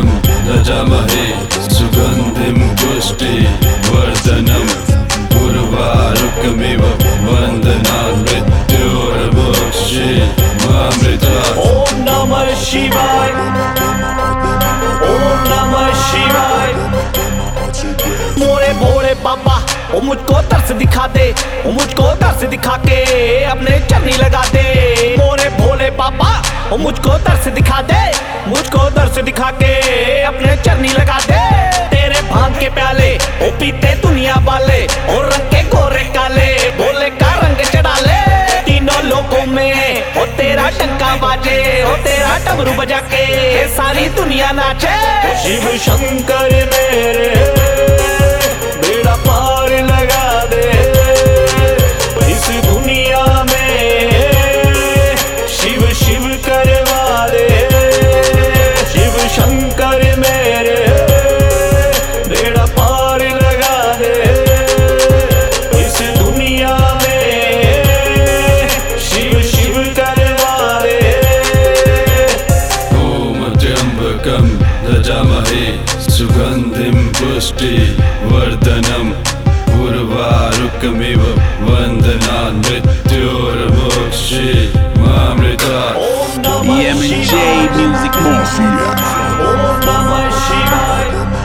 त्र्यम्बकं यजामहे सुगन्धिं पुष्टिवर्धनम् उर्वारुकमिव बन्धनान् मृत्योर्मुक्षीयमामृतात्। ओम नमः शिवाय, ओम नमः शिवाय। मोरे भोले बाबा ओ मुझको तरस दिखा दे, ओ मुझको तरस दिखा के अपने चरनी लगा दे। मोरे भोले बाबा ओ मुझको तरस दिखा दे, मुझको तरस दिखा के अपने चरनी लगा दे। तेरे भांग के प्याले ओ पीते दुनिया वाले, और रंग के गोरे काले भोले का रंग चढ़ा ले। तीनों लोगों में ओ तेरा टंका बाजे, ओ तेरा डमरू बजा के सारी दुनिया नाचे। शिव शंकर मेरे बेड़ा पार लगा दे इस दुनिया में, शिव शिव करवा दे। शिव शंकर मेरे बेड़ा पार लगा दे इस दुनिया में, शिव शिव करवा दे। ओम त्र्यम्बकं यजामहे सुगन्धिं पुष्टिवर्धनम् उर्वारुकमिव बन्धनान् मृत्योर्मुक्षीयमामृतात्। ओम नमः शिवाय, Music Mafia. ओम नमः शिवाय।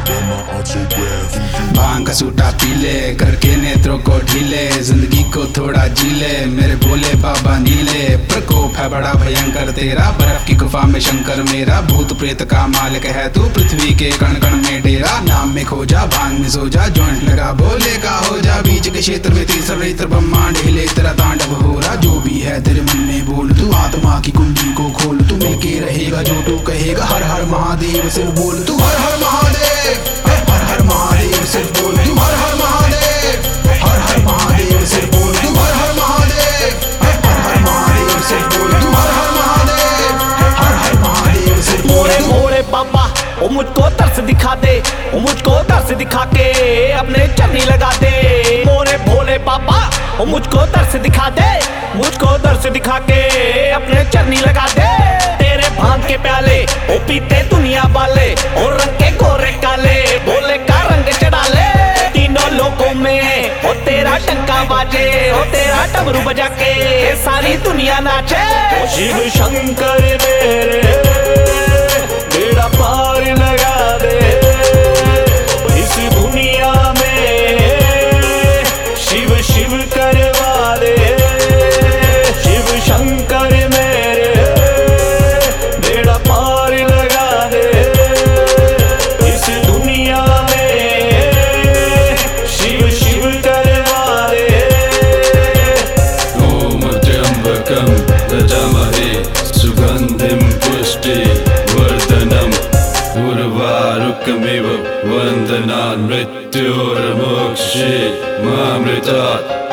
भांग का सूटा पीले करके नेत्रों को ढीले, जिंदगी को थोड़ा जीले मेरे भोले बाबा नीले। प्रकोप है बड़ा भयंकर तेरा, बर्फ की गुफा में शंकर मेरा। भूत प्रेत का मालिक है तू, पृथ्वी के कण कण में डेरा। नाम में खो जा, भांग में सो जा, जॉइंट लगा भोले का हो जा। बीच के क्षेत्र में तीसरा नेत्र ब्रह्मांड हिले, तेरा तांडव हो रहा। जो भी है तेरे मन में बोल तू, आत्मा की कुंडी को खोल तू। मिलके रहेगा जो तू कहेगा, हर हर महादेव सिर्फ बोल तू। हर हर महादेव, हर हर महादेव सिर्फ बोल तू। हर हर महादेव, हर हर महादेव सिर्फ बोल तू। हर हर महादेव, हर हर महादेव सिर्फ बोल तू। हर हर महादेव, हर हर महादेव सिर्फ बोल मोरे तू। भोले बाबा ओ मुझको तरस दिखा दे, ओ मुझको तरस दिखा के अपने चरनी लगा दे। मोरे भोले बाबा ओ मुझको तरस दिखा दे, मुझको तरस दिखा के अपने चरनी लगा दे। तेरे भांग के प्याले ओ पीते दुनिया वाले, और रंग के गोरे काले भोले का रंग चढ़ा ले। तीनों लोगों में ओ तेरा टंका बाजे, ओ तेरा डमरू बजा के सारी दुनिया नाचे। शिव शंकर मेरे बेड़ा पार लगा दे इस दुनिया में, शिव शिव करवा दे। शिव शंकर मेरे बेड़ा पार लगा दे इस दुनिया में, शिव शिव करवा दे। ओम त्र्यम्बकं यजामहे सुगन्धिं पुष्टिवर्धनम् उर्वारुकमिव बन्धनान् मृत्योर्मुक्षीयमामृतात्।